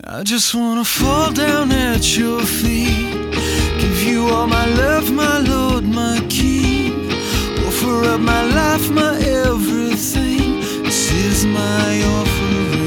I just wanna fall down at your feet, give you all my love, my Lord, my King. Offer up my life, my everything. This is my offering.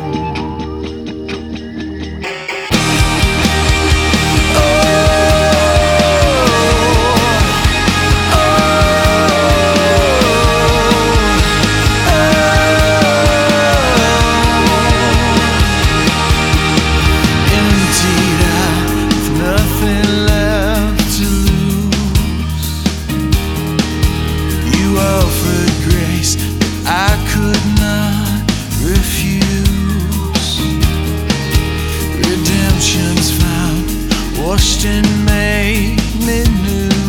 Washed and made me new.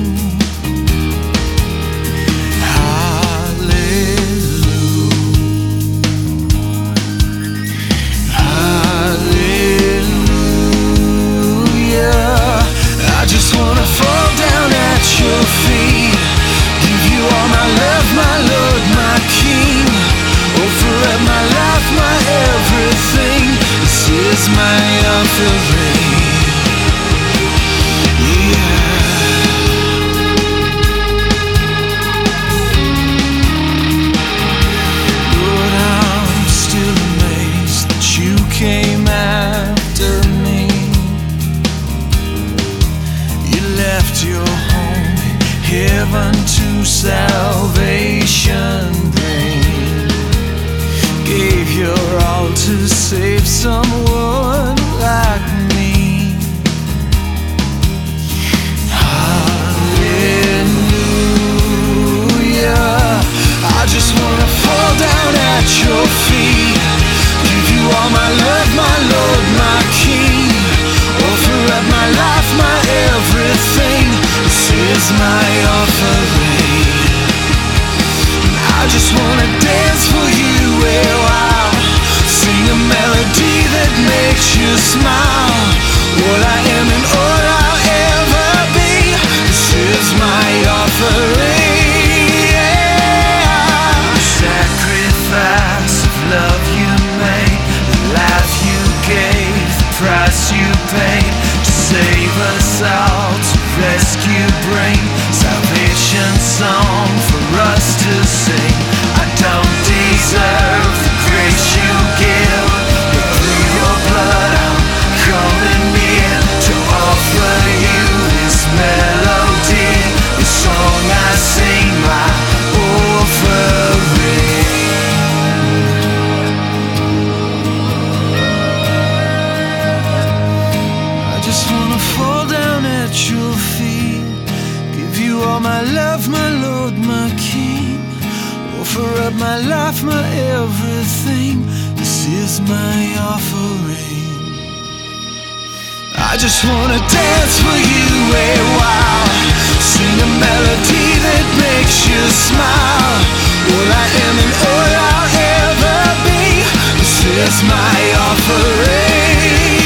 Hallelujah, hallelujah. I just wanna fall down at your feet, give you all my love, my Lord, my King. Offer up my life, my everything. This is my offering. Came after me. You left your home in heaven to salvation bring. Gave your all to save someone like me. Hallelujah. I just wanna fall down at your feet, give you all my love, my Lord, my King. Offer up my life, my everything. This is my offering. I just wanna dance for you a while, sing a melody that makes you smile. All I am and all I'll ever be. This is my offering. Sacrifice of love you made, life you gave, the price you paid to save us all, to rescue, bring salvation song for us to sing. I don't deserve the grace you give, but through your blood I'm coming near to offer you this melody, the song I sing, my offering. Fall down at your feet, give you all my love, my Lord, my King. Offer up my life, my everything. This is my offering. I just wanna dance for you a while, sing a melody that makes you smile. All I am and all I'll ever be. This is my offering.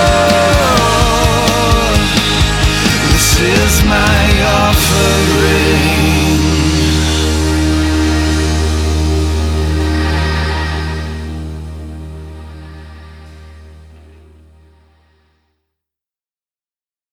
This is my offering.